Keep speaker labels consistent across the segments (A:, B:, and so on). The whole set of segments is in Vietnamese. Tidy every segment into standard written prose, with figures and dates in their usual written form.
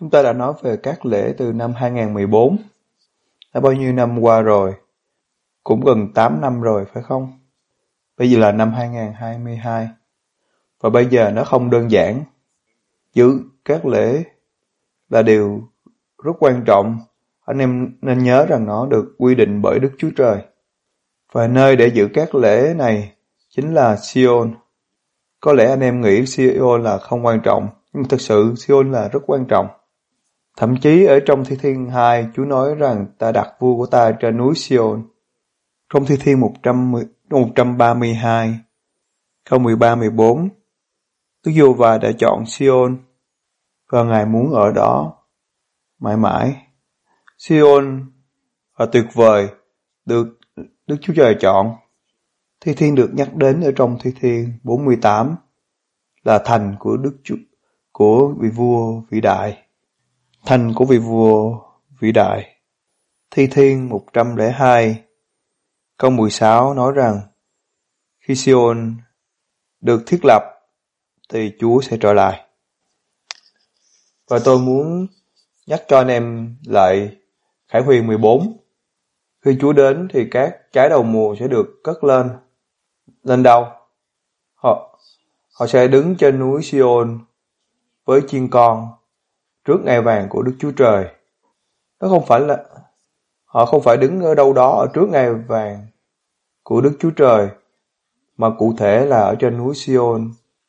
A: Chúng ta đã nói về các lễ từ năm 2014. Đã bao nhiêu năm qua rồi? Cũng gần 8 năm rồi phải không? Bây giờ là năm 2022. Và bây giờ nó không đơn giản. Giữ các lễ là điều rất quan trọng. Anh em nên nhớ rằng nó được quy định bởi Đức Chúa Trời. Và nơi để giữ các lễ này chính là Sion. Có lẽ anh em nghĩ Sion là không quan trọng, nhưng thực sự Sion là rất quan trọng. Thậm chí ở trong Thi Thiên 2, Chúa nói rằng ta đặt vua của ta trên núi Sion. Trong Thi Thiên 132, câu 13-14, Đức Giê-hô-va đã chọn Sion và Ngài muốn ở đó mãi mãi. Sion là tuyệt vời, được Đức Chúa Trời chọn. Thi Thiên được nhắc đến ở trong Thi Thiên 48 là thành của của vị vua vĩ đại. Thành của vị vua vĩ đại. Thi Thiên 102 câu 16 nói rằng khi Sion được thiết lập thì Chúa sẽ trở lại. Và tôi muốn nhắc cho anh em lại Khải Huyền 14. Khi Chúa đến thì các trái đầu mùa sẽ được cất lên. Lên đâu? Họ sẽ đứng trên núi Sion với chiên con trước ngai vàng của Đức Chúa Trời. Nó không phải là họ không phải đứng ở đâu đó ở trước ngai vàng của Đức Chúa Trời, mà cụ thể là ở trên núi Sion,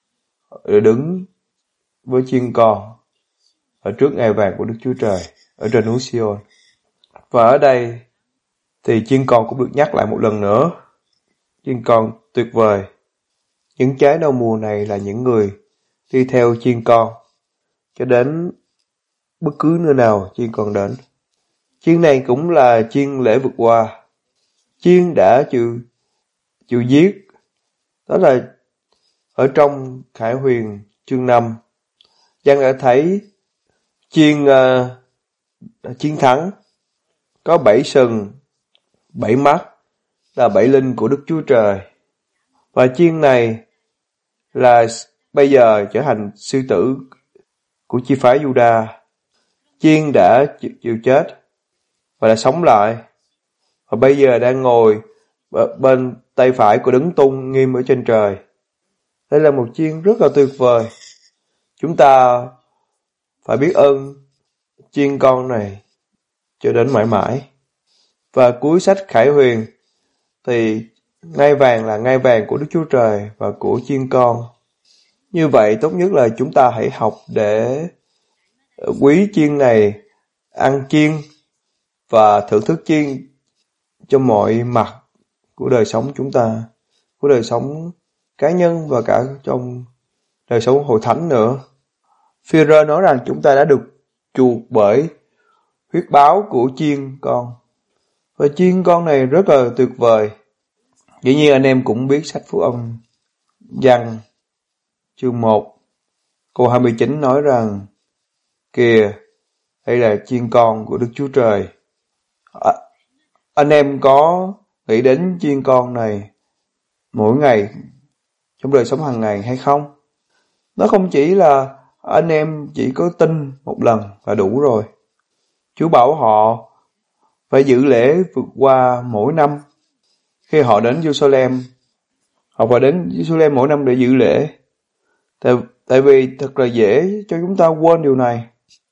A: để đứng với chiên con ở trước ngai vàng của Đức Chúa Trời ở trên núi Sion. Và ở đây thì chiên con cũng được nhắc lại một lần nữa. Chiên con tuyệt vời. Những trái đầu mùa này là những người đi theo chiên con cho đến bất cứ nơi nào chiên con đến. Chiên này cũng là chiên lễ vượt qua. Chiên đã chịu giết. Đó là ở trong Khải Huyền chương 5. Giăng đã thấy chiên chiến thắng có 7 sừng, 7 mắt là 7 linh của Đức Chúa Trời. Và chiên này là bây giờ trở thành sư tử của chi phái Juda. Chiên đã chịu chết và đã sống lại. Và bây giờ đang ngồi bên tay phải của Đấng Tung nghiêm ở trên trời. Đây là một chiên rất là tuyệt vời. Chúng ta phải biết ơn chiên con này cho đến mãi mãi. Và cuối sách Khải Huyền thì ngai vàng là ngai vàng của Đức Chúa Trời và của chiên con. Như vậy tốt nhất là chúng ta hãy học để quý chiên này, ăn chiên và thưởng thức chiên cho mọi mặt của đời sống chúng ta, của đời sống cá nhân và cả trong đời sống hội thánh nữa. Phi-rơ nói rằng chúng ta đã được chuộc bởi huyết báo của chiên con. Và chiên con này rất là tuyệt vời. Dĩ nhiên anh em cũng biết sách Phúc Âm Giăng chương 1 câu 29 nói rằng kìa, đây là chiên con của Đức Chúa Trời. Anh em có nghĩ đến chiên con này mỗi ngày trong đời sống hàng ngày hay không? Nó không chỉ là anh em chỉ có tin một lần là đủ rồi. Chúa bảo họ phải giữ lễ vượt qua mỗi năm. Khi họ đến Jerusalem, họ phải đến Jerusalem mỗi năm để giữ lễ. Tại vì thật là dễ cho chúng ta quên điều này.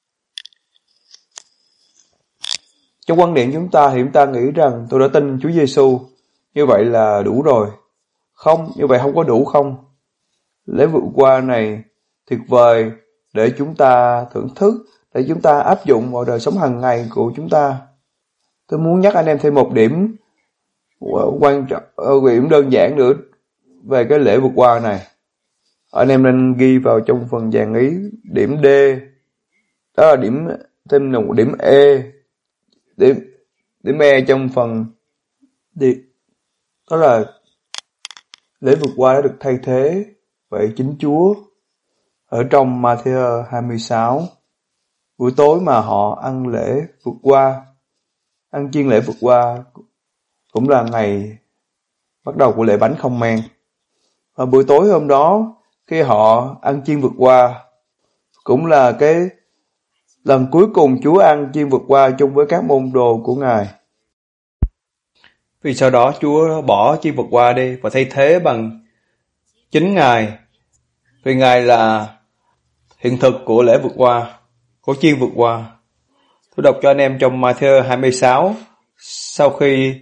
A: Trong quan niệm chúng ta thì chúng ta nghĩ rằng tôi đã tin Chúa Giêsu, như vậy là đủ rồi. Không, như vậy không có đủ không. Lễ vượt qua này tuyệt vời để chúng ta thưởng thức, để chúng ta áp dụng vào đời sống hàng ngày của chúng ta. Tôi muốn nhắc anh em thêm một điểm quan trọng, điểm đơn giản nữa về cái lễ vượt qua này. Anh em nên ghi vào trong phần dàn ý điểm D, đó là điểm thêm một điểm E, điểm E trong phần D, đó là lễ vượt qua đã được thay thế bởi chính Chúa. Ở trong Ma-thi-ơ 26, buổi tối mà họ ăn lễ vượt qua, ăn chiên lễ vượt qua cũng là ngày bắt đầu của lễ bánh không men. Và buổi tối hôm đó khi họ ăn chiên vượt qua cũng là cái Lần cuối cùng Chúa ăn chiên vượt qua chung với các môn đồ của Ngài. Vì sau đó Chúa bỏ chiên vượt qua đi và thay thế bằng chính Ngài. Vì Ngài là hiện thực của lễ vượt qua, của chiên vượt qua. Tôi đọc cho anh em trong Matthew 26, sau khi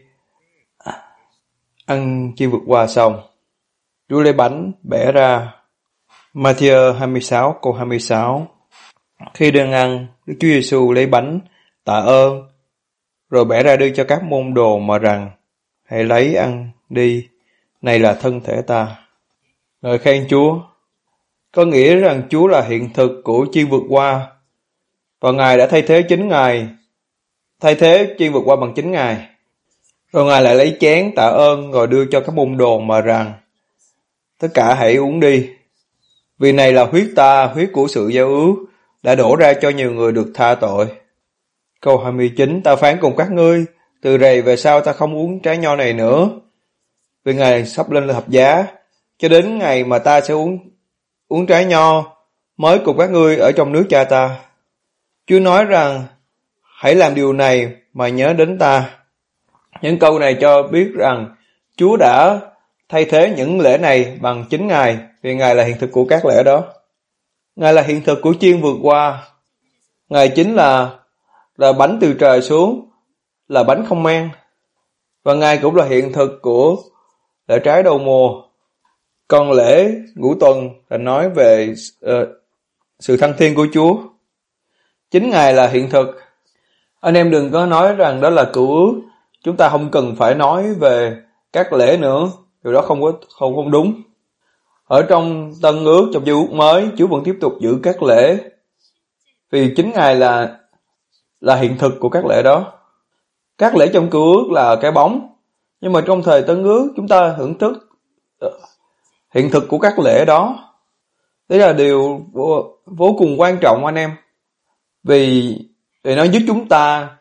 A: ăn chiên vượt qua xong, Chúa lấy bánh bẻ ra. Matthew 26 câu 26. Khi đang ăn, Đức Chúa Giêsu lấy bánh tạ ơn, rồi bẻ ra đưa cho các môn đồ mà rằng: hãy lấy ăn đi, này là thân thể ta. Ngợi khen Chúa, có nghĩa rằng Chúa là hiện thực của chiên vượt qua, và Ngài đã thay thế chính Ngài, thay thế chiên vượt qua bằng chính Ngài. Rồi Ngài lại lấy chén tạ ơn rồi đưa cho các môn đồ mà rằng: tất cả hãy uống đi, vì này là huyết ta, huyết của sự giao ước, đã đổ ra cho nhiều người được tha tội. Câu 29, ta phán cùng các ngươi, từ rày về sau ta không uống trái nho này nữa, vì Ngài sắp lên thập giá, cho đến ngày mà ta sẽ uống trái nho mới cùng các ngươi ở trong nước Cha ta. Chúa nói rằng hãy làm điều này mà nhớ đến ta. Những câu này cho biết rằng Chúa đã thay thế những lễ này bằng chính Ngài, vì Ngài là hiện thực của các lễ đó. Ngài là hiện thực của chiên vượt qua. Ngài chính là bánh từ trời xuống, là bánh không men. Và Ngài cũng là hiện thực của lễ trái đầu mùa. Còn lễ ngũ tuần là nói về sự thăng thiên của Chúa. Chính Ngài là hiện thực. Anh em đừng có nói rằng đó là cựu ước. Chúng ta không cần phải nói về các lễ nữa. Điều đó không đúng. Ở trong Tân ước, trong Giao ước mới, Chúa vẫn tiếp tục giữ các lễ. Vì chính Ngài là hiện thực của các lễ đó. Các lễ trong cựu ước là cái bóng. Nhưng mà trong thời Tân ước, chúng ta hưởng thức hiện thực của các lễ đó. Đấy là điều vô cùng quan trọng anh em. Vì nó giúp chúng ta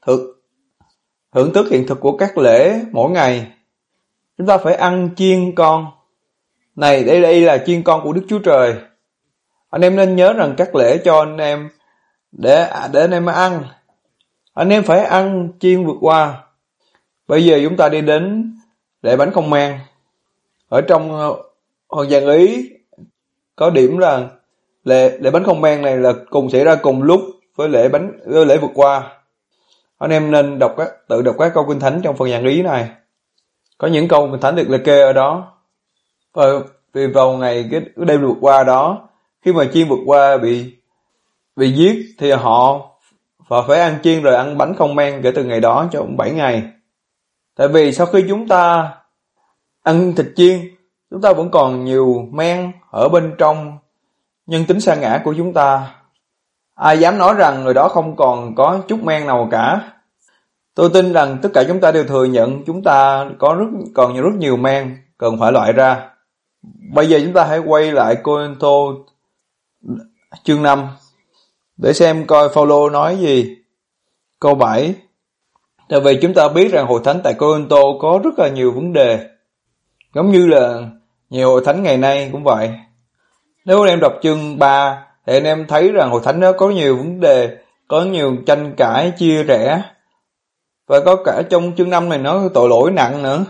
A: hưởng thức hiện thực của các lễ mỗi ngày. Chúng ta phải ăn chiên con. Này, đây là chiên con của Đức Chúa Trời. Anh em nên nhớ rằng các lễ cho anh em để anh em ăn. Anh em phải ăn chiên vượt qua. Bây giờ chúng ta đi đến lễ bánh không men. Ở trong Hoàn Giang Ý có điểm là lễ bánh không men này là xảy ra cùng lúc với lễ vượt qua. Anh em nên tự đọc các câu Kinh Thánh trong phần Giang Ý này. Có những câu Kinh Thánh được liệt kê ở đó. Và vì vào ngày cái đêm vượt qua đó, khi mà chiên vượt qua bị giết thì họ phải ăn chiên rồi ăn bánh không men kể từ ngày đó cho 7 ngày. Tại vì sau khi chúng ta ăn thịt chiên, chúng ta vẫn còn nhiều men ở bên trong nhân tính sa ngã của chúng ta. Ai dám nói rằng người đó không còn có chút men nào cả. Tôi tin rằng tất cả chúng ta đều thừa nhận chúng ta còn rất nhiều men cần phải loại ra. Bây giờ chúng ta hãy quay lại Cô-rinh-tô chương 5 để xem coi Phao-lô nói gì. Câu 7. Tại vì chúng ta biết rằng hội thánh tại Cô-rinh-tô có rất là nhiều vấn đề, giống như là nhiều hội thánh ngày nay cũng vậy. Nếu anh em đọc chương 3 thì anh em thấy rằng hội thánh đó có nhiều vấn đề, có nhiều tranh cãi, chia rẽ. Và có cả trong chương 5 này nó tội lỗi nặng nữa.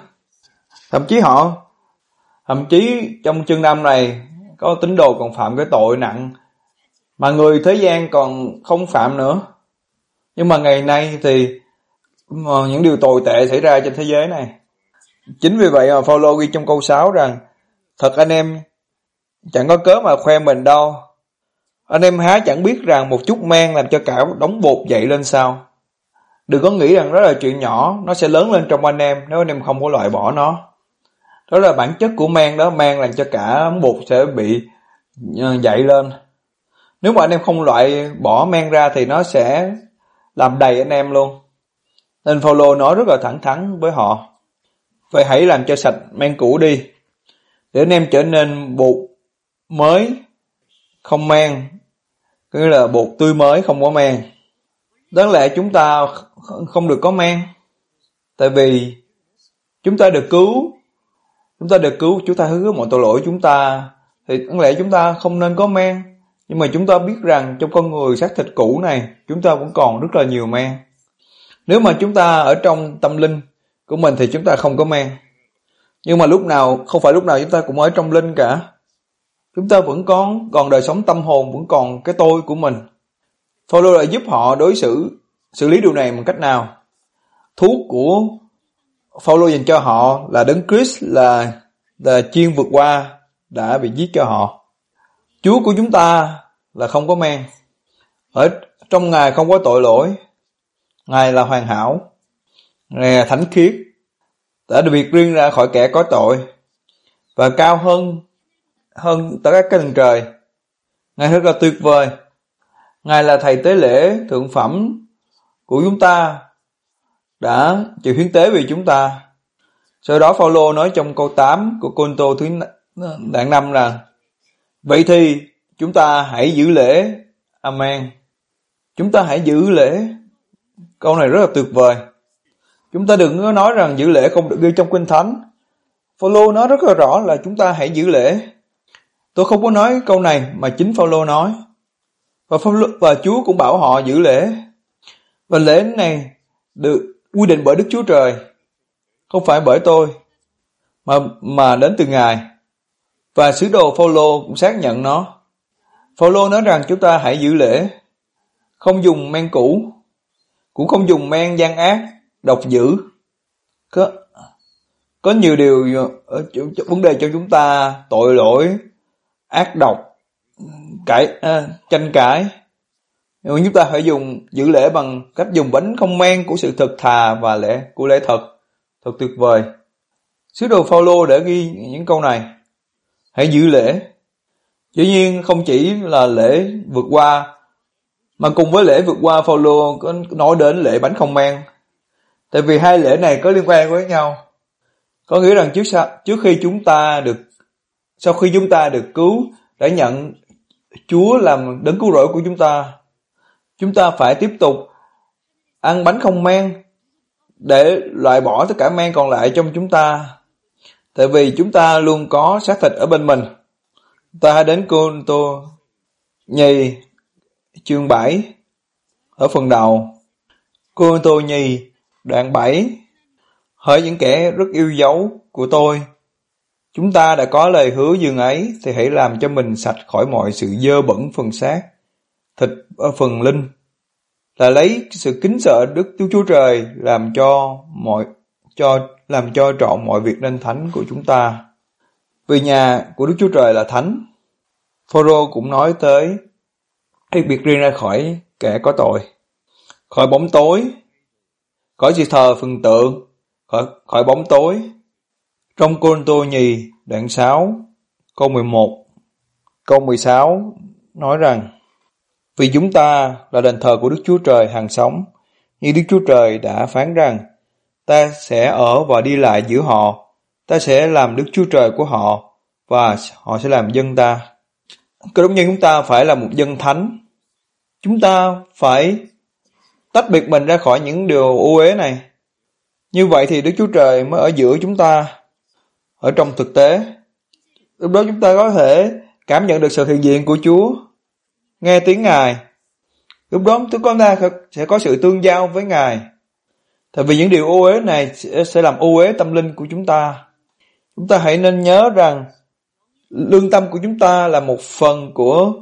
A: Thậm chí trong chương 5 này có tín đồ còn phạm cái tội nặng mà người thế gian còn không phạm nữa. Nhưng mà ngày nay thì những điều tồi tệ xảy ra trên thế giới này. Chính vì vậy mà Phao-lô ghi trong câu 6 rằng: thật anh em chẳng có cớ mà khoe mình đâu. Anh em há chẳng biết rằng một chút men làm cho cả đống bột dậy lên sao? Đừng có nghĩ rằng đó là chuyện nhỏ, nó sẽ lớn lên trong anh em nếu anh em không có loại bỏ nó. Đó là bản chất của men đó, men làm cho cả đống bột sẽ bị dậy lên. Nếu mà anh em không loại bỏ men ra thì nó sẽ làm đầy anh em luôn. Nên Phao-lô nói rất là thẳng thắn với họ: vậy hãy làm cho sạch men cũ đi, để anh em trở nên bột mới, không men, nghĩa là bột tươi mới không có men. Đáng lẽ chúng ta không được có men, tại vì chúng ta được cứu, chúng ta hứa mọi tội lỗi chúng ta, thì đáng lẽ chúng ta không nên có men. Nhưng mà chúng ta biết rằng trong con người xác thịt cũ này, chúng ta vẫn còn rất là nhiều men. Nếu mà chúng ta ở trong tâm linh của mình thì chúng ta không có men. Nhưng mà không phải lúc nào chúng ta cũng ở trong linh cả. Chúng ta vẫn còn đời sống tâm hồn, vẫn còn cái tôi của mình. Phaolô lại giúp họ xử lý điều này bằng cách nào? Thuốc của Phaolô dành cho họ là Đấng Christ là chiên vượt qua đã bị giết cho họ. Chúa của chúng ta là không có men. Ở trong Ngài không có tội lỗi. Ngài là hoàn hảo. Ngài là thánh khiết, đã được biệt riêng ra khỏi kẻ có tội và cao hơn tất cả các tầng trời. Ngài rất là tuyệt vời. Ngài là thầy tế lễ thượng phẩm của chúng ta, đã chịu hiến tế vì chúng ta. Sau đó Phaolô nói trong câu 8 của Cô-rinh-tô thứ đoạn 5 là: vậy thì chúng ta hãy giữ lễ. Amen. Chúng ta hãy giữ lễ. Câu này rất là tuyệt vời. Chúng ta đừng có nói rằng giữ lễ không được ghi trong Kinh Thánh. Phaolô nói rất là rõ là chúng ta hãy giữ lễ. Tôi không có nói câu này mà chính Phaolô nói. Và Chúa cũng bảo họ giữ lễ. Và lễ này được quy định bởi Đức Chúa Trời, không phải bởi tôi, mà đến từ Ngài. Và sứ đồ Phaolô cũng xác nhận nó. Phaolô nói rằng chúng ta hãy giữ lễ, không dùng men cũ, cũng không dùng men gian ác, độc dữ. Có nhiều điều vấn đề cho chúng ta: tội lỗi, ác độc, tranh cãi. Nhưng chúng ta phải giữ lễ bằng cách dùng bánh không men của sự thật thà và lễ thật tuyệt vời. Sứ đồ Phaolô đã ghi những câu này: hãy giữ lễ. Dĩ nhiên không chỉ là lễ vượt qua, mà cùng với lễ vượt qua Phaolô có nói đến lễ bánh không men. Tại vì hai lễ này có liên quan với nhau. Có nghĩa rằng sau khi chúng ta được cứu, đã nhận Chúa làm đấng cứu rỗi của chúng ta phải tiếp tục ăn bánh không men để loại bỏ tất cả men còn lại trong chúng ta. Tại vì chúng ta luôn có xác thịt ở bên mình. Ta hãy đến Cô-rinh-tô nhì chương 7 ở phần đầu. Cô-rinh-tô nhì đoạn 7: hỡi những kẻ rất yêu dấu của tôi, chúng ta đã có lời hứa dường ấy, thì hãy làm cho mình sạch khỏi mọi sự dơ bẩn phần xác thịt ở phần linh, là lấy sự kính sợ Đức Chúa Trời làm cho trọn mọi việc nên thánh của chúng ta. Vì nhà của Đức Chúa Trời là thánh. Phaolô cũng nói tới biệt riêng ra khỏi kẻ có tội, khỏi bóng tối, khỏi sự thờ phừng tượng, khỏi bóng tối. Trong Cô-rinh-tô nhì đoạn 6 câu 11 câu 16 nói rằng: vì chúng ta là đền thờ của Đức Chúa Trời hằng sống, như Đức Chúa Trời đã phán rằng: ta sẽ ở và đi lại giữa họ, ta sẽ làm Đức Chúa Trời của họ, và họ sẽ làm dân ta. Cơ đốc nhân chúng ta phải là một dân thánh. Chúng ta phải tách biệt mình ra khỏi những điều ô uế này. Như vậy thì Đức Chúa Trời mới ở giữa chúng ta, ở trong thực tế. Lúc đó chúng ta có thể cảm nhận được sự hiện diện của Chúa, nghe tiếng Ngài. Lúc đó chúng ta sẽ có sự tương giao với Ngài. Tại vì những điều ô uế này sẽ làm ô uế tâm linh của chúng ta. Chúng ta hãy nên nhớ rằng lương tâm của chúng ta là một phần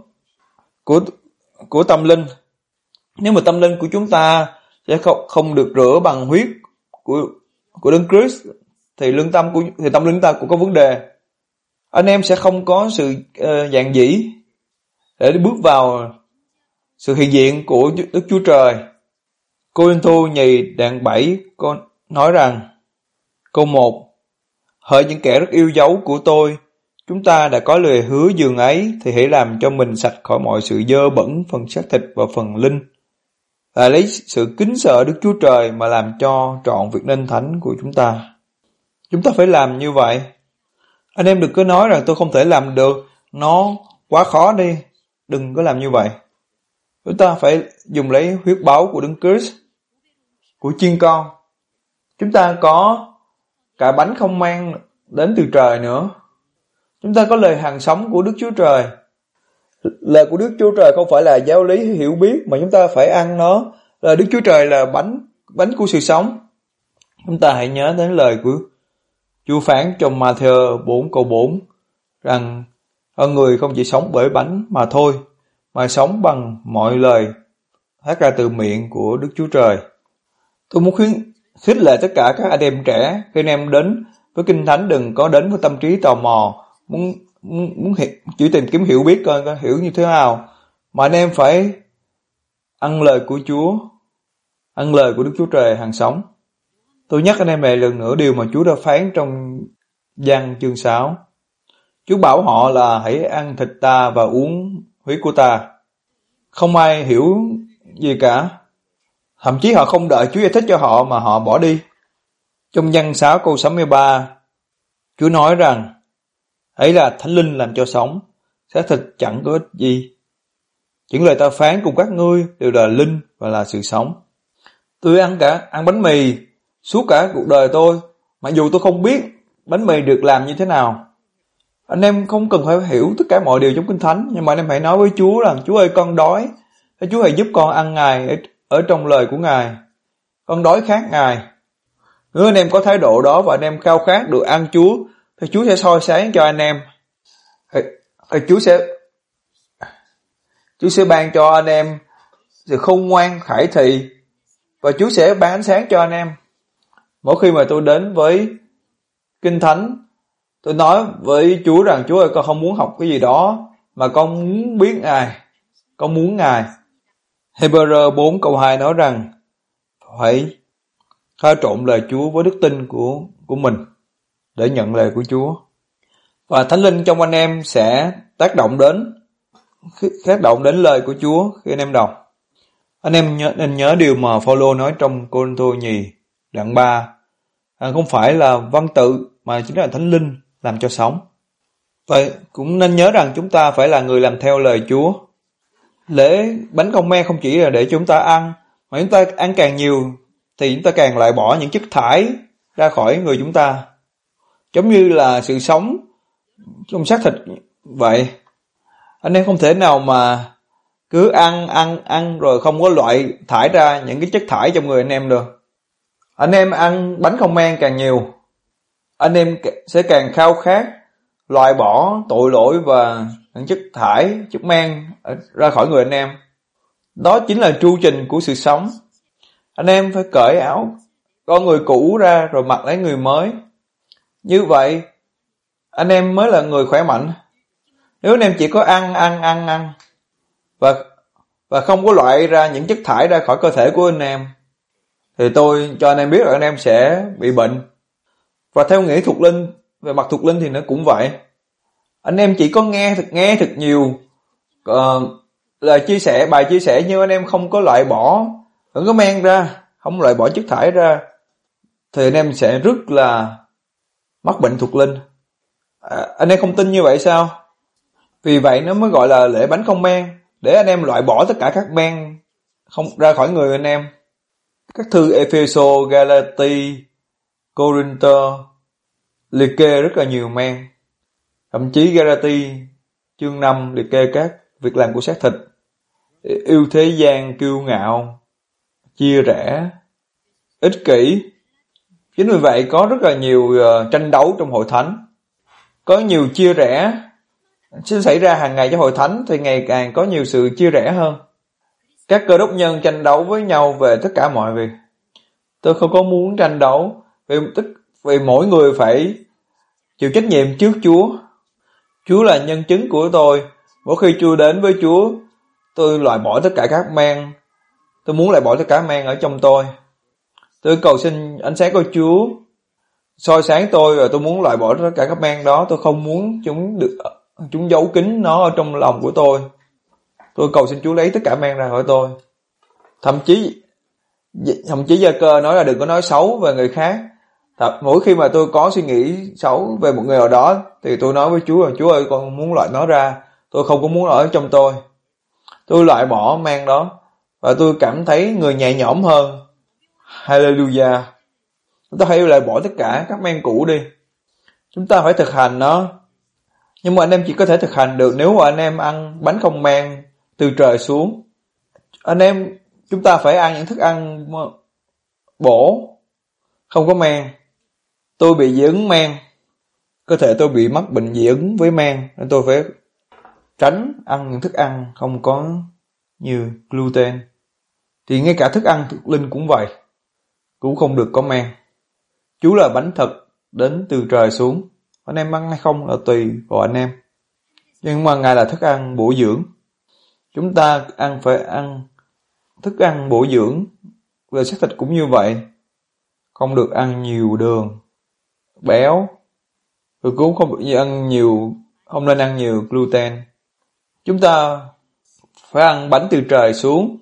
A: của tâm linh. Nếu mà tâm linh của chúng ta sẽ không được rửa bằng huyết của Đấng Christ, thì tâm linh chúng ta cũng có vấn đề. Anh em sẽ không có sự dạn dĩ để bước vào sự hiện diện của Đức Chúa Trời. Cô-rinh-tô nhì đoạn 7 nói rằng, câu 1: hỡi những kẻ rất yêu dấu của tôi, chúng ta đã có lời hứa dường ấy, thì hãy làm cho mình sạch khỏi mọi sự dơ bẩn phần xác thịt và phần linh, là lấy sự kính sợ Đức Chúa Trời mà làm cho trọn việc nên thánh của chúng ta. Chúng ta phải làm như vậy. Anh em đừng có nói rằng tôi không thể làm được, nó quá khó đi. Đừng có làm như vậy. Chúng ta phải dùng lấy huyết báu của Đấng Christ, của chiên con. Chúng ta có cả bánh không men đến từ trời nữa. Chúng ta có lời hằng sống của Đức Chúa Trời. Lời của Đức Chúa Trời không phải là giáo lý hiểu biết mà chúng ta phải ăn nó. Lời Đức Chúa Trời là bánh của sự sống. Chúng ta hãy nhớ đến lời của Chúa phán trong Ma-thi-ơ 4:4 rằng con người không chỉ sống bởi bánh mà thôi, mà sống bằng mọi lời phát ra từ miệng của Đức Chúa Trời. Tôi muốn khích lệ tất cả các anh em trẻ, khi anh em đến với Kinh Thánh đừng có đến với tâm trí tò mò, muốn chỉ tìm kiếm hiểu biết coi hiểu như thế nào, mà anh em phải ăn lời của Chúa, ăn lời của Đức Chúa Trời hàng sống. Tôi nhắc anh em lại lần nữa điều mà Chúa đã phán trong Giăng chương 6. Chúa bảo họ là hãy ăn thịt ta và uống huyết của ta. Không ai hiểu gì cả. Thậm chí họ không đợi Chúa giải thích cho họ mà họ bỏ đi. Trong Giăng 6 câu 63, Chúa nói rằng ấy là Thánh Linh làm cho sống, xác thịt chẳng có ích gì. Những lời ta phán cùng các ngươi đều là linh và là sự sống. Tôi ăn bánh mì suốt cả cuộc đời tôi, mặc dù tôi không biết bánh mì được làm như thế nào. Anh em không cần phải hiểu tất cả mọi điều trong Kinh Thánh, nhưng mà anh em hãy nói với Chúa rằng Chúa ơi, con đói, Chúa hãy giúp con ăn Ngài ở trong lời của Ngài. Con đói khát Ngài. Nếu anh em có thái độ đó và anh em khao khát được ăn Chúa, thì Chúa sẽ soi sáng cho anh em. Chúa sẽ ban cho anh em sự khôn ngoan, khải thị, và Chúa sẽ ban ánh sáng cho anh em. Mỗi khi mà tôi đến với Kinh Thánh, tôi nói với Chúa rằng Chúa ơi, con không muốn học cái gì đó, mà con muốn biết Ngài, con muốn Ngài. Hebrew 4 câu 2 nói rằng phải pha trộn lời Chúa với đức tin của mình để nhận lời của Chúa. Và Thánh Linh trong anh em sẽ tác động đến lời của Chúa khi anh em đọc. Anh em nên nhớ điều mà Phaolô nói trong Cô-rinh-tô nhì đoạn 3. Không phải là văn tự mà chính là Thánh Linh làm cho sống. Vậy cũng nên nhớ rằng chúng ta phải là người làm theo lời Chúa. Lễ bánh không men không chỉ là để chúng ta ăn, mà chúng ta ăn càng nhiều thì chúng ta càng loại bỏ những chất thải ra khỏi người chúng ta. Giống như là sự sống trong xác thịt vậy. Anh em không thể nào mà cứ ăn rồi không có loại thải ra những cái chất thải trong người anh em được. Anh em ăn bánh không men càng nhiều, anh em sẽ càng khao khát loại bỏ tội lỗi và những chất thải, chất men ra khỏi người anh em. Đó chính là tru trình của sự sống. Anh em phải cởi áo con người cũ ra rồi mặc lấy người mới. Như vậy anh em mới là người khỏe mạnh. Nếu anh em chỉ có ăn và không có loại ra những chất thải ra khỏi cơ thể của anh em, thì tôi cho anh em biết là anh em sẽ bị bệnh. Và theo nghĩa thuộc linh, về mặt thuộc linh thì nó cũng vậy. Anh em chỉ có nghe thật nhiều lời chia sẻ, bài chia sẻ, nhưng anh em không có loại bỏ, không có men ra, không loại bỏ chất thải ra, thì anh em sẽ rất là mắc bệnh thuộc linh. Anh em không tin như vậy sao? Vì vậy nó mới gọi là lễ bánh không men, để anh em loại bỏ tất cả các men không ra khỏi người anh em. Các thư Epheso, Galati, Cô-rinh-tô liệt kê rất là nhiều men. Thậm chí Galati chương 5 liệt kê các việc làm của xác thịt: yêu thế gian, kiêu ngạo, chia rẽ, ích kỷ. Chính vì vậy có rất là nhiều tranh đấu trong hội thánh, có nhiều chia rẽ sẽ xảy ra hàng ngày trong hội thánh, thì ngày càng có nhiều sự chia rẽ hơn. Các cơ đốc nhân tranh đấu với nhau về tất cả mọi việc. Tôi không có muốn tranh đấu, vì mỗi người phải chịu trách nhiệm trước Chúa. Chúa là nhân chứng của tôi. Mỗi khi tôi đến với Chúa, tôi loại bỏ tất cả các men. Tôi muốn loại bỏ tất cả men ở trong tôi. Tôi cầu xin ánh sáng của Chúa soi sáng tôi, và tôi muốn loại bỏ tất cả các men đó. Tôi không muốn chúng giấu kín nó ở trong lòng của tôi. Tôi cầu xin Chúa lấy tất cả men ra khỏi tôi. Thậm chí Gia-cơ nói là đừng có nói xấu về người khác. Mỗi khi mà tôi có suy nghĩ xấu về một người nào đó, thì tôi nói với Chúa là Chúa ơi, con muốn loại nó ra. Tôi không có muốn ở trong tôi. Tôi loại bỏ men đó, và tôi cảm thấy người nhẹ nhõm hơn. Hallelujah. Chúng ta hãy loại bỏ tất cả các men cũ đi. Chúng ta phải thực hành nó. Nhưng mà anh em chỉ có thể thực hành được nếu mà anh em ăn bánh không men từ trời xuống. Chúng ta phải ăn những thức ăn bổ, không có men. Tôi bị dị ứng men, cơ thể tôi bị mắc bệnh dị ứng với men, nên tôi phải tránh ăn những thức ăn không có nhiều gluten. Thì ngay cả thức ăn thực linh cũng vậy, cũng không được có men. Chú là bánh thật đến từ trời xuống, anh em ăn hay không là tùy vào anh em. Nhưng mà Ngài là thức ăn bổ dưỡng. Chúng ta phải ăn thức ăn bổ dưỡng. Về xác thịt cũng như vậy, không được ăn nhiều đường, béo, rồi cũng không nên ăn nhiều gluten. Chúng ta phải ăn bánh từ trời xuống,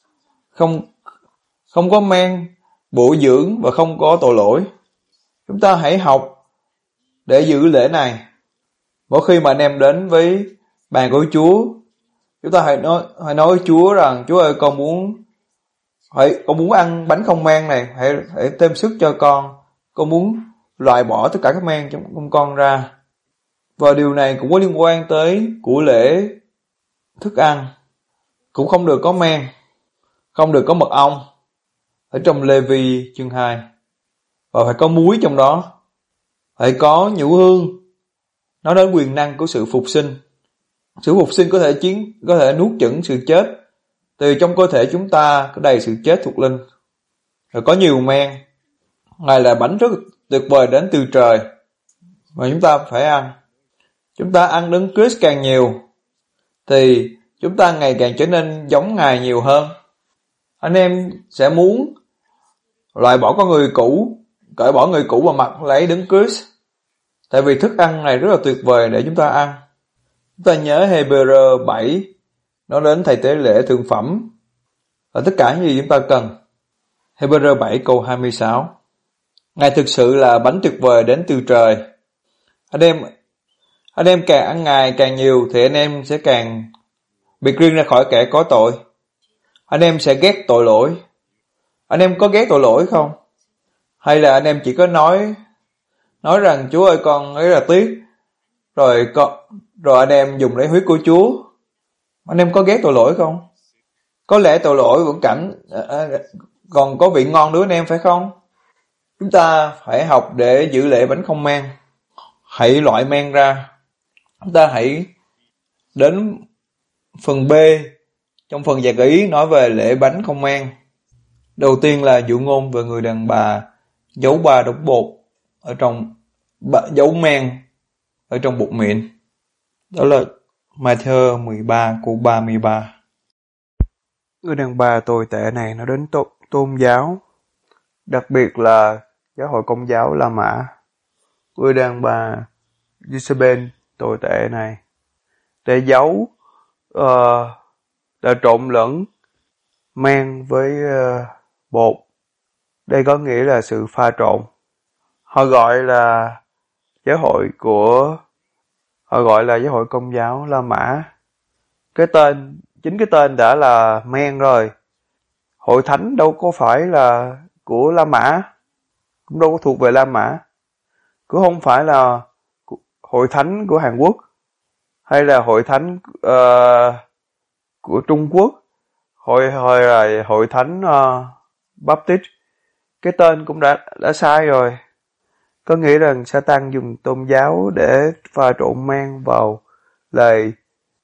A: không có men, bổ dưỡng và không có tội lỗi. Chúng ta hãy học để giữ lễ này. Mỗi khi mà anh em đến với bàn của Chúa, chúng ta hãy nói với Chúa rằng: Chúa ơi, con muốn ăn bánh không men này, hãy thêm sức cho con. Con muốn loại bỏ tất cả các men trong con ra. Và điều này cũng có liên quan tới của lễ thức ăn. Cũng không được có men, không được có mật ong ở trong Lê-vi chương 2. Và phải có muối trong đó, phải có nhũ hương. Nói đến quyền năng của sự phục sinh. Sự phục sinh có thể nuốt chửng sự chết. Từ trong cơ thể chúng ta có đầy sự chết thuộc linh. Rồi có nhiều men. Ngài là bánh rất tuyệt vời đến từ trời mà chúng ta phải ăn. Chúng ta ăn Đấng Christ càng nhiều thì chúng ta ngày càng trở nên giống Ngài nhiều hơn. Anh em sẽ muốn loại bỏ con người cũ, cởi bỏ người cũ và mặc lấy Đấng Christ. Tại vì thức ăn này rất là tuyệt vời để chúng ta ăn. Chúng ta nhớ Hebrew 7 nói đến thầy tế lễ thượng phẩm và tất cả những gì chúng ta cần. Hebrew 7 câu 26. Ngài thực sự là bánh tuyệt vời đến từ trời. Anh em càng ăn Ngài càng nhiều thì anh em sẽ càng biệt riêng ra khỏi kẻ có tội. Anh em sẽ ghét tội lỗi. Anh em có ghét tội lỗi không? Hay là anh em chỉ có nói rằng: Chúa ơi, con ấy là tiếc, rồi anh em dùng lấy huyết của Chúa. Anh em có ghét tội lỗi không? Có lẽ tội lỗi vẫn còn có vị ngon nữa anh em, phải không? Chúng ta phải học để giữ lễ bánh không men. Hãy loại men ra. Chúng ta hãy đến phần B trong phần dạy ý nói về lễ bánh không men. Đầu tiên là dụ ngôn về người đàn bà giấu 3 đống bột ở trong giấu men ở trong bột mịn. Đó là Matthew 13 câu 33. Người đàn bà tồi tệ này nó đến tôn giáo, đặc biệt là giáo hội Công giáo La Mã. Người đàn bà Jezebel tồi tệ này để giấu đã trộn lẫn men với bột. Đây có nghĩa là sự pha trộn. Họ gọi là giáo hội Công giáo La Mã. Chính cái tên đã là men rồi. Hội thánh đâu có phải là của La Mã, cũng đâu có thuộc về La Mã, cũng không phải là hội thánh của Hàn Quốc hay là hội thánh của Trung Quốc, hội thánh Baptist. Cái tên cũng đã sai rồi. Có nghĩa rằng Satan dùng tôn giáo để pha trộn men vào lời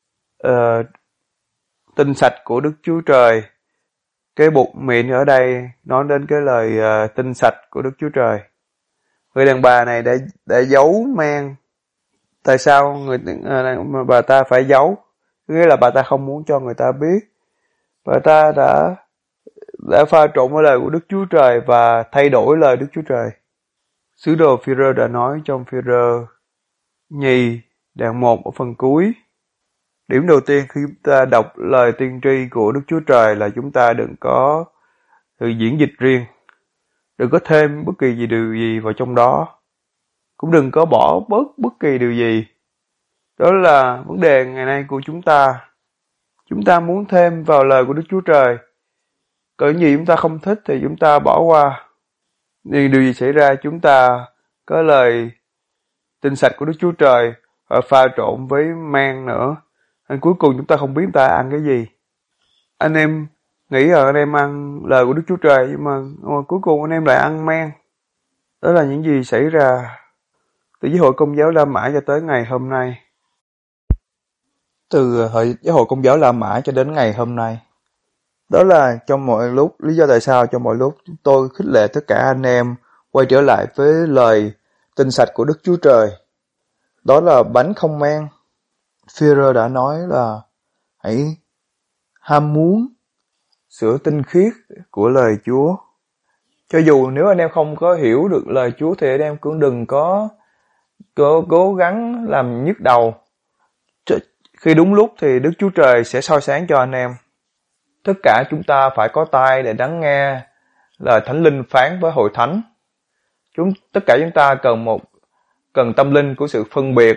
A: tinh sạch của Đức Chúa Trời. Cái bột mịn ở đây nói đến cái lời tinh sạch của Đức Chúa Trời. Người đàn bà này đã giấu men. Tại sao bà ta phải giấu? Nghĩa là bà ta không muốn cho người ta biết. Bà ta đã pha trộn với lời của Đức Chúa Trời và thay đổi lời Đức Chúa Trời. Sứ đồ Phi-rơ đã nói trong Phi-rơ nhì đoạn 1 ở phần cuối. Điểm đầu tiên khi chúng ta đọc lời tiên tri của Đức Chúa Trời là chúng ta đừng có sự diễn dịch riêng. Đừng có thêm bất kỳ điều gì vào trong đó. Cũng đừng có bỏ bớt bất kỳ điều gì. Đó là vấn đề ngày nay của chúng ta. Chúng ta muốn thêm vào lời của Đức Chúa Trời. Có những gì chúng ta không thích thì chúng ta bỏ qua. Nhưng điều gì xảy ra? Chúng ta có lời tinh sạch của Đức Chúa Trời pha trộn với men nữa. Nên cuối cùng chúng ta không biết ta ăn cái gì. Anh em nghĩ là anh em ăn lời của Đức Chúa Trời, nhưng mà cuối cùng anh em lại ăn men. Đó là những gì xảy ra từ giáo hội Công giáo La Mã cho tới ngày hôm nay. Từ giáo hội Công giáo La Mã cho đến ngày hôm nay. Đó là trong mọi lúc, lý do tại sao trong mọi lúc chúng tôi khích lệ tất cả anh em quay trở lại với lời tinh sạch của Đức Chúa Trời. Đó là bánh không men. Führer đã nói là hãy ham muốn sữa tinh khiết của lời Chúa. Cho dù nếu anh em không có hiểu được lời Chúa thì anh em cũng đừng có cố gắng làm nhức đầu. Khi đúng lúc thì Đức Chúa Trời sẽ soi sáng cho anh em. Tất cả chúng ta phải có tai để lắng nghe lời Thánh Linh phán với hội thánh. Tất cả chúng ta cần tâm linh của sự phân biệt.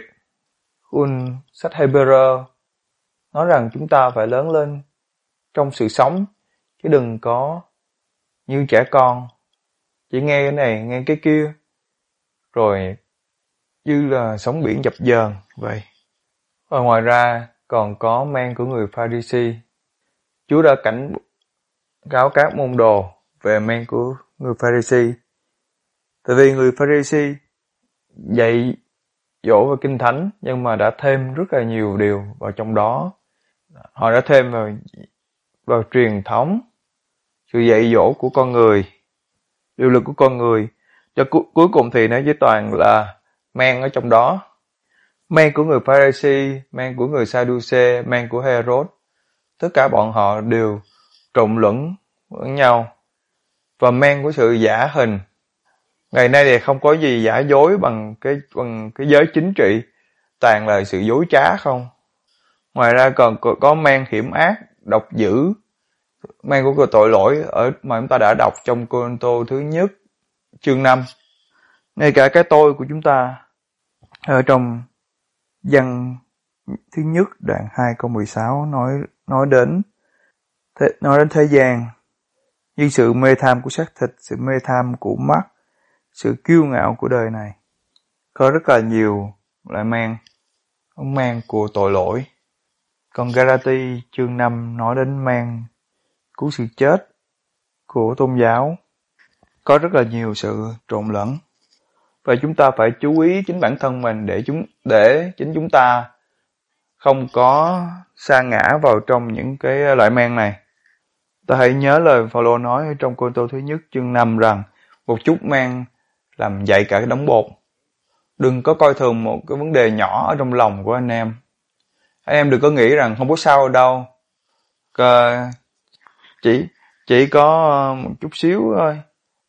A: Sách Hebrew nói rằng chúng ta phải lớn lên trong sự sống, chứ đừng có như trẻ con, chỉ nghe cái này, nghe cái kia, rồi như là sóng biển dập dờn vậy. Và ngoài ra còn có men của người Pha-ri-si. Chúa đã cảnh cáo các môn đồ về men của người Pha-ri-si. Tại vì người Pha-ri-si dạy dỗ về Kinh Thánh, nhưng mà đã thêm rất là nhiều điều vào trong đó. Họ đã thêm vào truyền thống, sự dạy dỗ của con người, điều luật của con người. Cho cuối cùng thì nó chỉ toàn là men ở trong đó. Men của người Pha-ri-si, men của người Sa-đu-xê, men của Hê-rốt. Tất cả bọn họ đều trộn lẫn với nhau. Và men của sự giả hình. Ngày nay thì không có gì giả dối bằng cái giới chính trị, toàn là sự dối trá không. Ngoài ra còn có men hiểm ác, độc dữ, men của tội lỗi mà chúng ta đã đọc trong Cô-rinh-tô thứ nhất chương 5. Ngay cả cái tôi của chúng ta ở trong văn thứ nhất đoạn 2 câu 16 nói đến thế gian như sự mê tham của xác thịt, sự mê tham của mắt, sự kiêu ngạo của đời này. Có rất là nhiều loại men của tội lỗi. Còn Galati chương 5 nói đến men của sự chết, của tôn giáo. Có rất là nhiều sự trộn lẫn. Và chúng ta phải chú ý chính bản thân mình để chính chúng ta không có sa ngã vào trong những cái loại men này. Ta hãy nhớ lời Phaolô nói trong Cô-rinh-tô thứ nhất chương 5 rằng một chút men làm dậy cả cái đống bột. Đừng có coi thường một cái vấn đề nhỏ ở trong lòng của anh em. Anh em đừng có nghĩ rằng không có sao đâu. Chỉ có một chút xíu thôi.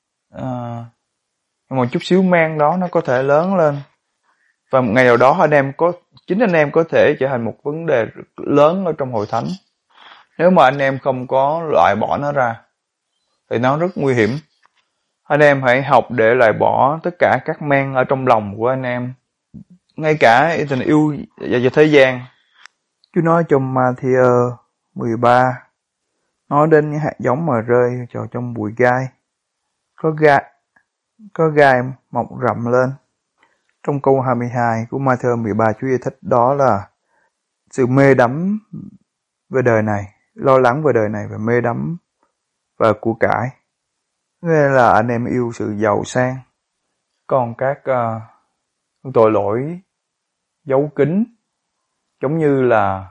A: Một chút xíu men đó nó có thể lớn lên. Và một ngày nào đó chính anh em có thể trở thành một vấn đề lớn ở trong hội thánh. Nếu mà anh em không có loại bỏ nó ra thì nó rất nguy hiểm. Anh em hãy học để loại bỏ tất cả các men ở trong lòng của anh em. Ngay cả tình yêu và thế gian. Chúa nói trong Ma-thi-ơ 13 nói đến những hạt giống mà rơi vào trong bụi gai. Có gai mọc rậm lên. Trong câu 22 của Ma-thi-ơ 13, Chúa giải thích đó là sự mê đắm về đời này, lo lắng về đời này và mê đắm và của cải. Nghĩa là anh em yêu sự giàu sang. Còn các tội lỗi giấu kín, giống như là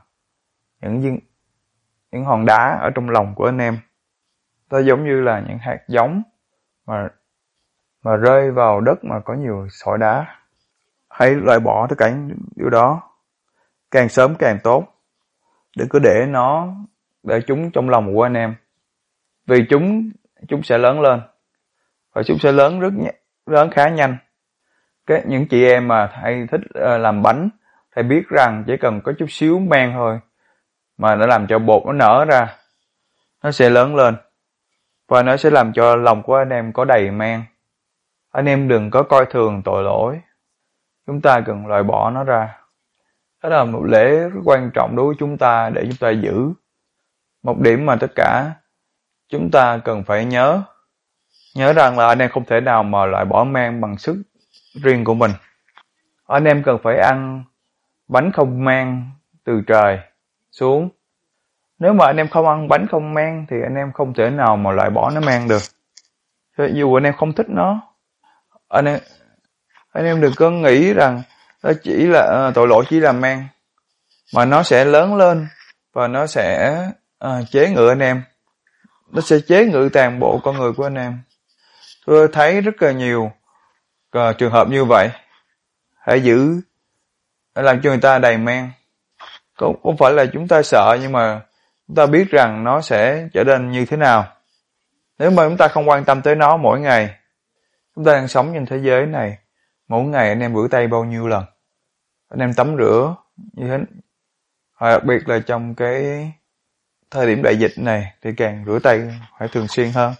A: những hòn đá ở trong lòng của anh em. Nó giống như là những hạt giống mà rơi vào đất mà có nhiều sỏi đá. Hãy loại bỏ tất cả những điều đó, càng sớm càng tốt. Đừng có để chúng trong lòng của anh em. Vì chúng sẽ lớn lên. Và chúng sẽ lớn khá nhanh. Những chị em mà hay thích làm bánh, thầy biết rằng chỉ cần có chút xíu men thôi mà nó làm cho bột nó nở ra, nó sẽ lớn lên và nó sẽ làm cho lòng của anh em có đầy men. Anh em đừng có coi thường tội lỗi, chúng ta cần loại bỏ nó ra. Đó là một lễ rất quan trọng đối với chúng ta để chúng ta giữ. Một điểm mà tất cả chúng ta cần phải nhớ rằng là anh em không thể nào mà loại bỏ men bằng sức riêng của mình. Anh em cần phải ăn
B: bánh không mang từ trời xuống. Nếu mà anh em không ăn bánh không mang thì anh em không thể nào mà loại bỏ nó mang được. Cho dù anh em không thích nó, anh em đừng có nghĩ rằng nó chỉ là tội lỗi chỉ là mang, mà nó sẽ lớn lên và nó sẽ chế ngự anh em. Nó sẽ chế ngự toàn bộ con người của anh em. Tôi thấy rất là nhiều trường hợp như vậy. Hãy làm cho người ta đầy men. Không phải là chúng ta sợ, nhưng mà chúng ta biết rằng nó sẽ trở nên như thế nào. Nếu mà chúng ta không quan tâm tới nó mỗi ngày, chúng ta đang sống trên thế giới này, mỗi ngày anh em rửa tay bao nhiêu lần? Anh em tắm rửa như thế. Đặc biệt là trong cái thời điểm đại dịch này thì càng rửa tay phải thường xuyên hơn.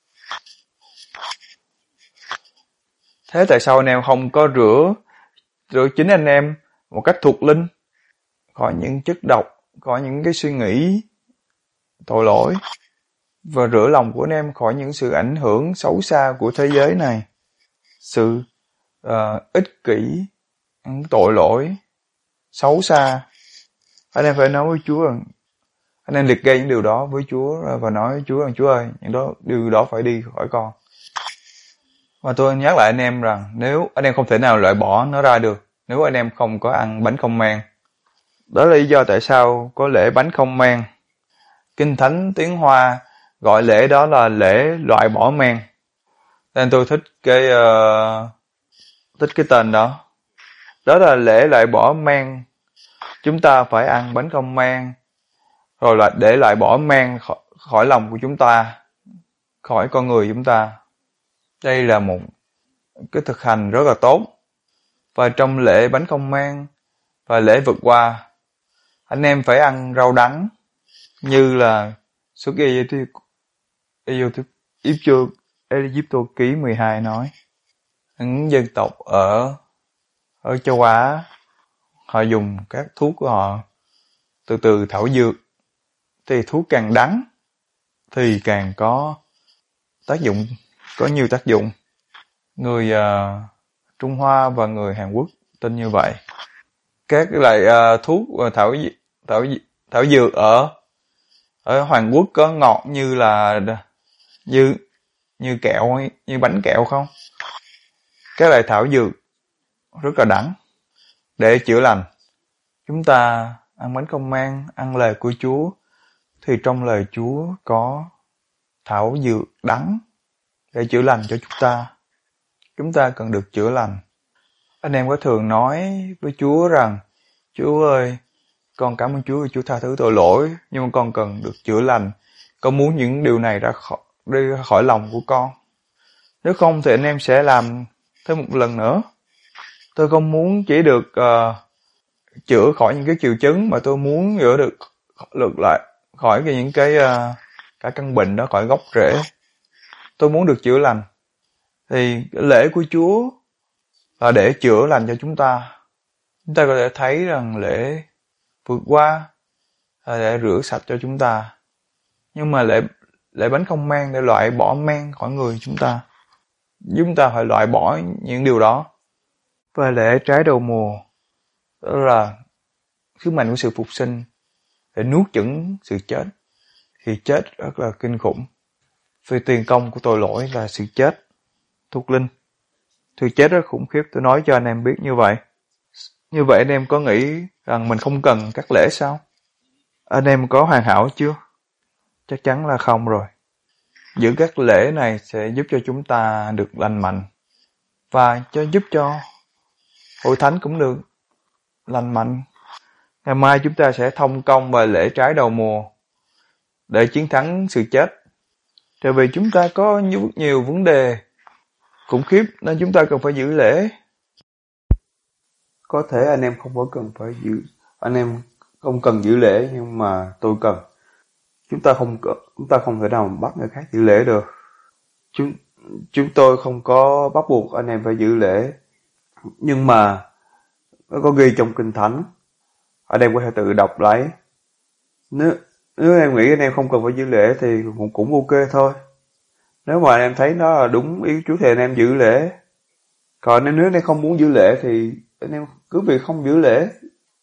B: Thế tại sao anh em không có rửa chính anh em một cách thuộc linh, khỏi những chất độc, khỏi những cái suy nghĩ tội lỗi, và rửa lòng của anh em khỏi những sự ảnh hưởng xấu xa của thế giới này, sự ích kỷ, những tội lỗi xấu xa. Anh em phải nói với Chúa rằng, anh em liệt kê những điều đó với Chúa và nói với Chúa rằng, Chúa ơi, điều đó phải đi khỏi con. Và tôi nhắc lại anh em rằng, nếu anh em không thể nào loại bỏ nó ra được, nếu anh em không có ăn bánh không mang. Đó là lý do tại sao có lễ bánh không mang. Kinh Thánh tiếng Hoa gọi lễ đó là lễ loại bỏ men. Nên tôi thích cái tên đó. Đó là lễ loại bỏ men. Chúng ta phải ăn bánh không men, rồi là để loại bỏ men khỏi lòng của chúng ta, khỏi con người chúng ta. Đây là một cái thực hành rất là tốt. Và trong lễ bánh không men và lễ vượt qua, anh em phải ăn rau đắng, như là Xuất Ai-Cập ký 12 nói. Những dân tộc ở châu Á, họ dùng các thuốc của họ từ từ thảo dược, thì thuốc càng đắng thì càng có tác dụng, có nhiều tác dụng. Người Trung Hoa và người Hàn Quốc tin như vậy. Các loại thuốc thảo dược ở Hàn Quốc có ngọt như là như kẹo, như bánh kẹo không? Các loại thảo dược rất là đắng để chữa lành. Chúng ta ăn bánh không mang, ăn lời của Chúa, thì trong lời Chúa có thảo dược đắng để chữa lành cho chúng ta. Chúng ta cần được chữa lành. Anh em có thường nói với Chúa rằng, Chúa ơi, con cảm ơn Chúa, Chúa tha thứ tội lỗi, nhưng mà con cần được chữa lành. Con muốn những điều này đi khỏi lòng của con. Nếu không thì anh em sẽ làm thêm một lần nữa. Tôi không muốn chỉ được chữa khỏi những cái triệu chứng, mà tôi muốn chữa được lại khỏi những cái cả căn bệnh đó, khỏi gốc rễ. Tôi muốn được chữa lành. Thì lễ của Chúa là để chữa lành cho chúng ta. Chúng ta có thể thấy rằng lễ vượt qua là để rửa sạch cho chúng ta. Nhưng mà lễ bánh không mang để loại bỏ men khỏi người chúng ta. Chúng ta phải loại bỏ những điều đó. Và lễ trái đầu mùa, đó là sứ mệnh của sự phục sinh, để nuốt chửng sự chết. Thì chết rất là kinh khủng. Vì tiền công của tội lỗi là sự chết thuộc linh. Sự chết rất khủng khiếp, tôi nói cho anh em biết như vậy. Như vậy anh em có nghĩ rằng mình không cần các lễ sao? Anh em có hoàn hảo chưa? Chắc chắn là không rồi. Giữ các lễ này sẽ giúp cho chúng ta được lành mạnh, và giúp cho hội thánh cũng được lành mạnh. Ngày mai chúng ta sẽ thông công về lễ trái đầu mùa để chiến thắng sự chết. Tại vì chúng ta có nhiều vấn đề khủng khiếp nên chúng ta cần phải giữ lễ. Có thể anh em không cần phải giữ, anh em không cần giữ lễ, nhưng mà tôi cần. Chúng ta không thể nào bắt người khác giữ lễ được. Chúng tôi không có bắt buộc anh em phải giữ lễ, nhưng mà nó có ghi trong Kinh Thánh, anh em có thể tự đọc lấy. Nếu em nghĩ anh em không cần phải giữ lễ thì cũng ok thôi. Nếu mà anh em thấy nó là đúng ý Chúa thì anh em giữ lễ. Còn nếu anh em không muốn giữ lễ thì anh em cứ việc không giữ lễ,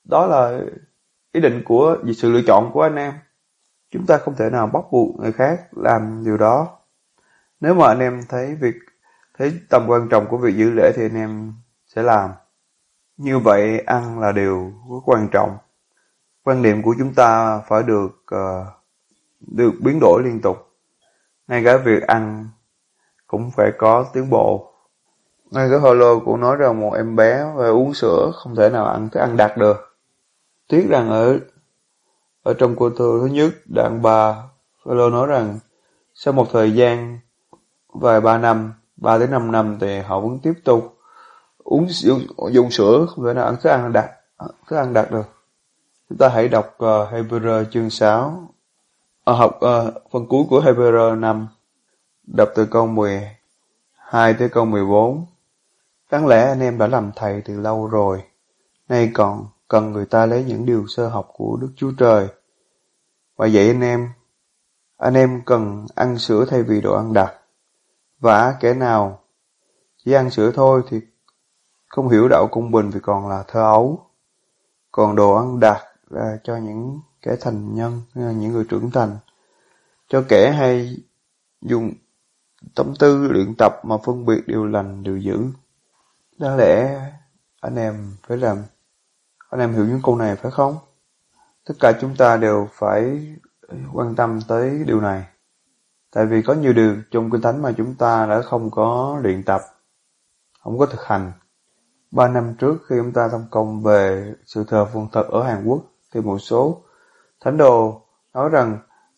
A: đó là ý định của sự lựa chọn của anh em. Chúng ta không thể nào bắt buộc người khác làm điều đó. Nếu mà anh em thấy tầm quan trọng của việc giữ lễ thì anh em sẽ làm. Như vậy ăn là điều rất quan trọng. Quan niệm của chúng ta phải được biến đổi liên tục. Ngay cả việc ăn cũng phải có tiến bộ. Ngay cái Paulo cũng nói rằng một em bé phải uống sữa không thể nào ăn thức ăn đặc được. Tiếc rằng ở trong cô thơ thứ nhất, đoạn 3, Paulo nói rằng sau một thời gian vài 3 đến 5 năm thì họ vẫn tiếp tục dùng sữa, không thể nào ăn thức ăn đặc được. Chúng ta hãy đọc Hebrew chương 6, phần cuối của Hebrew 5, đọc từ câu 12 tới câu 14. Đáng lẽ anh em đã làm thầy từ lâu rồi, nay còn cần người ta lấy những điều sơ học của Đức Chúa Trời. Và vậy anh em cần ăn sữa thay vì đồ ăn đặc. Và kẻ nào chỉ ăn sữa thôi thì không hiểu đạo công bình vì còn là thơ ấu. Còn đồ ăn đặc là cho những kẻ thành nhân, những người trưởng thành, cho kẻ hay dùng tâm tư luyện tập mà phân biệt điều lành, điều dữ. Đáng lẽ anh em hiểu những câu này phải không? Tất cả chúng ta đều phải quan tâm tới điều này. Tại vì có nhiều điều trong Kinh Thánh mà chúng ta đã không có luyện tập, không có thực hành. 3 năm trước khi chúng ta thông công về sự thờ phượng thật ở Hàn Quốc, thì một số thánh đồ nói rằng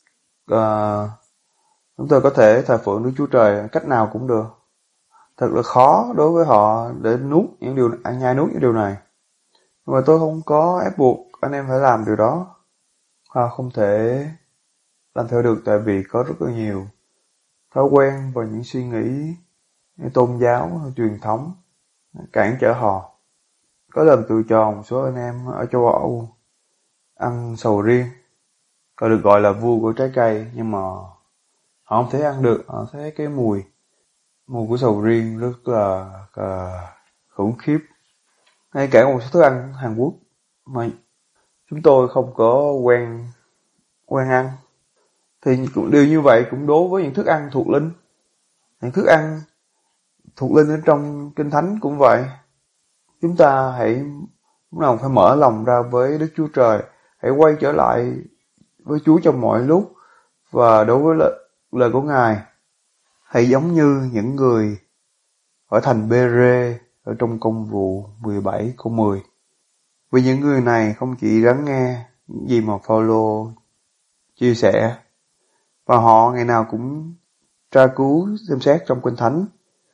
A: chúng tôi có thể thờ phượng Đức Chúa Trời cách nào cũng được. Thật là khó đối với họ để nhai nuốt những điều này. Nhưng mà tôi không có ép buộc anh em phải làm điều đó. Họ không thể làm theo được tại vì có rất là nhiều thói quen và những suy nghĩ tôn giáo, truyền thống cản trở họ. Có lần tôi cho một số anh em ở châu Âu ăn sầu riêng, còn được gọi là vua của trái cây, nhưng mà họ không thể ăn được. Họ thấy cái mùi của sầu riêng rất là khủng khiếp. Ngay cả một số thức ăn Hàn Quốc mà chúng tôi không có quen ăn, thì điều như vậy cũng đối với những thức ăn thuộc linh. Những thức ăn thuộc linh ở trong Kinh Thánh cũng vậy. Chúng ta hãy lúc nào phải mở lòng ra với Đức Chúa Trời, hãy quay trở lại với Chúa trong mọi lúc, và đối với lời của Ngài, hãy giống như những người ở thành Bê-rê ở trong Công vụ 17 câu 10. Vì những người này không chỉ lắng nghe những gì mà Phaolô chia sẻ, và họ ngày nào cũng tra cứu xem xét trong Kinh Thánh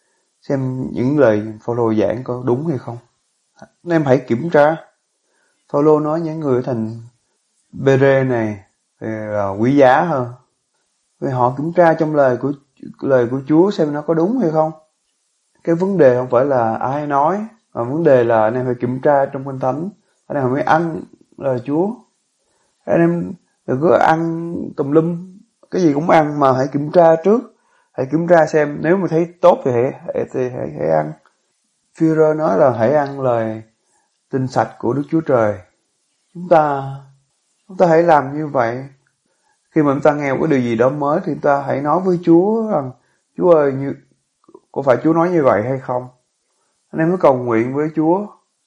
A: xem những lời Phaolô giảng có đúng hay không. Anh em hãy kiểm tra. Phaolô nói những người ở thành Bê-rê này là quý giá hơn, vì họ kiểm tra trong lời của Chúa xem nó có đúng hay không. Cái vấn đề không phải là ai nói, mà vấn đề là anh em phải kiểm tra trong Kinh Thánh. Anh em phải ăn lời Chúa. Anh em đừng có ăn tùm lum, cái gì cũng ăn, mà hãy kiểm tra trước. Hãy kiểm tra xem nếu mà thấy tốt thì hãy ăn. Phi-rơ nói là hãy ăn lời tinh sạch của Đức Chúa Trời. Chúng ta hãy làm như vậy. Khi mà chúng ta nghe một cái điều gì đó mới thì chúng ta hãy nói với Chúa rằng: Chúa ơi, có phải Chúa nói như vậy hay không? Anh em mới cầu nguyện với Chúa.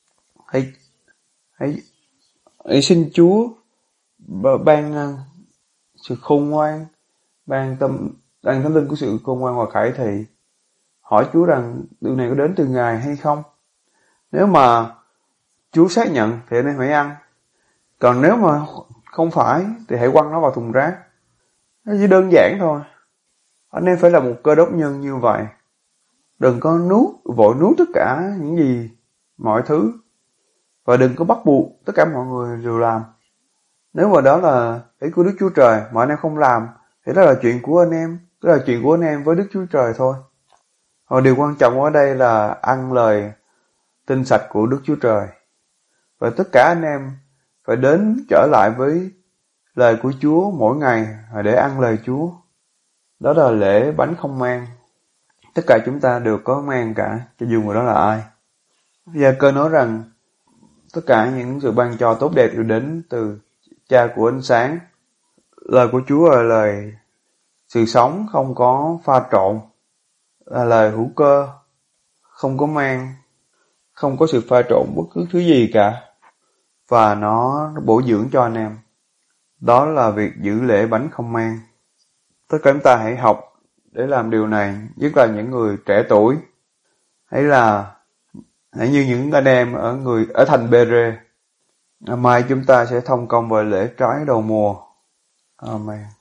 A: Hãy xin Chúa ban sự khôn ngoan, ban thánh linh của sự khôn ngoan và khải thị. Hỏi Chúa rằng điều này có đến từ Ngài hay không? Nếu mà Chúa xác nhận thì anh em hãy ăn. Còn nếu mà không phải thì hãy quăng nó vào thùng rác. Nó chỉ đơn giản thôi. Anh em phải là một cơ đốc nhân như vậy. Đừng có vội nuốt tất cả những gì, mọi thứ. Và đừng có bắt buộc tất cả mọi người đều làm. Nếu mà đó là ý của Đức Chúa Trời mà anh em không làm, thì đó là chuyện của anh em. Đó là chuyện của anh em với Đức Chúa Trời thôi. Và điều quan trọng ở đây là ăn lời tinh sạch của Đức Chúa Trời. Và tất cả anh em phải đến trở lại với lời của Chúa mỗi ngày để ăn lời Chúa. Đó là lễ bánh không mang. Tất cả chúng ta đều có mang cả, cho dù người đó là ai. Gia-cơ nói rằng Tất cả những sự ban cho tốt đẹp đều đến từ Cha của ánh sáng. Lời của Chúa là lời sự sống không có pha trộn, là lời hữu cơ, không có mang, không có sự pha trộn bất cứ thứ gì cả. Và nó bổ dưỡng cho anh em. Đó là việc giữ lễ bánh không mang. Tất cả chúng ta hãy học để làm điều này, nhất là những người trẻ tuổi. Hãy như những anh em ở thành Bê-rê. Mai chúng ta sẽ thông công vào lễ trái đầu mùa. Amen.